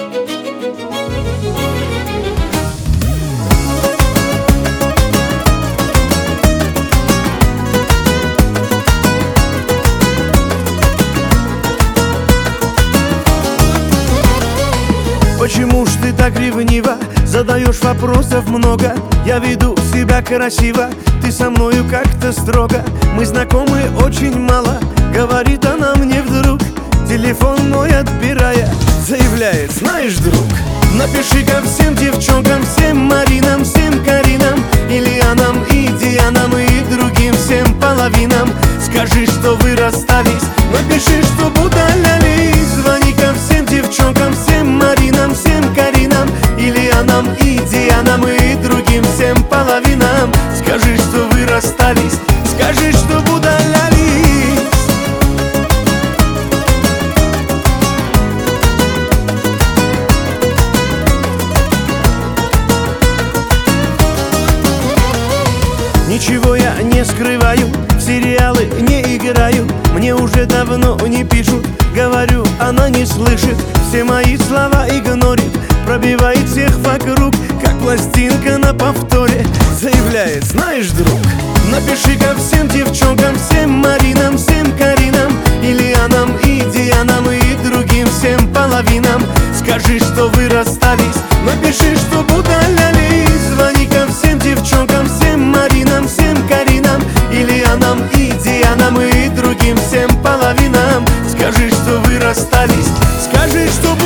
Почему ж ты так ревнива? Задаешь вопросов много. Я веду себя красиво, ты со мною как-то строго. Мы знакомы очень мало, говорит она мне вдруг, телефон мой отбирая, заявляет: знаешь, друг, напиши-ка всем девчонкам, всем Маринам, всем Каринам, Ильянам и Дианам и другим всем половинам. Скажи, что вы расстались, напиши, что удалялись. Звони-ка всем девчонкам, всем Маринам, всем Каринам, Ильянам и Дианам и другим всем половинам. Скажи, что вы расстались, скажи, что удалялись. Ничего я не скрываю, в сериалы не играю. Мне уже давно не пишут, говорю, она не слышит. Все мои слова игнорит, пробивает всех вокруг, как пластинка на повторе. Заявляет: знаешь, друг, напиши-ка всем девчонкам, всем Маринам, всем Каринам, Ильянам и Дианам и другим всем половинам. Скажи, что вы расстались, напиши, что удалялись. Звони-ка всем девчонкам, всем Маринам, всем Каринам, Ильянам и Дианам и другим всем половинам. Скажи, что вы расстались, скажи, что